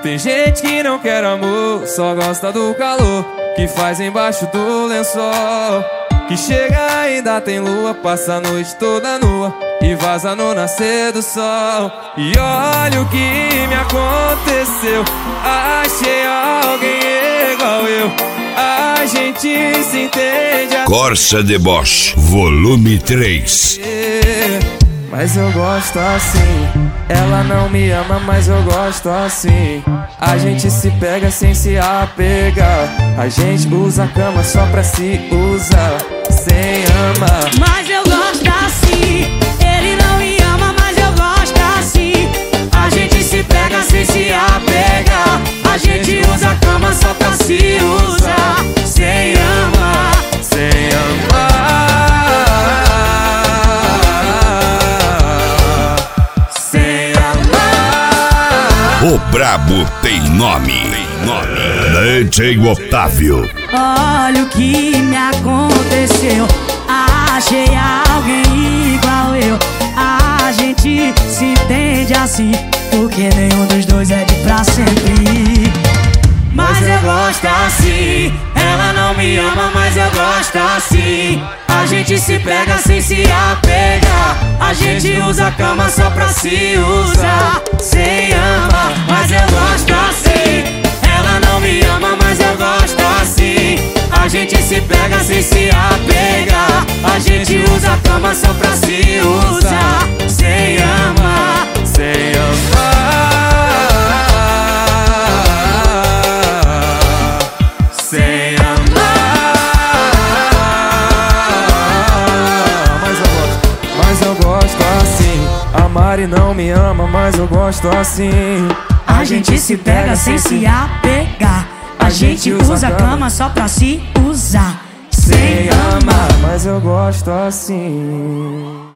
Tem gente que não quer amor, só gosta do calor que faz embaixo do lençol. Que chega ainda tem lua, passa a noite toda nua e vaza no nascer do sol. E olha o que me aconteceu, achei alguém igual eu. A gente se entende assim. Corsa de Bosch, volume 3. Mas eu gosto assim. Ela não me ama, mas eu gosto assim. A gente se pega sem se apegar. A gente usa a cama só pra se usar, sem amar. Mas eu gosto assim. Ele não me ama, mas eu gosto assim. A gente se pega sem se apegar. A gente usa a cama só pra se usar, sem amar. Sem amar. O brabo tem nome. DJ Otávio. Olha o que me aconteceu, achei alguém igual eu. A gente se entende assim, porque nenhum dos dois é de pra sempre. Mas eu gosto assim. Ela não me ama, mas eu gosto assim. A gente se pega sem se apegar. A gente usa a cama só pra se usar, sem amar. Mas eu gosto assim. Ela não me ama, mas eu gosto assim. A gente se pega sem se apegar. A gente usa a cama só pra se usar, sem amar. Sem amar. Sem amar. Mas eu gosto assim. A Mari não me ama, mas eu gosto assim. A gente se pega sem se apegar. A gente usa a cama só pra se usar, sem amar. Mas eu gosto assim.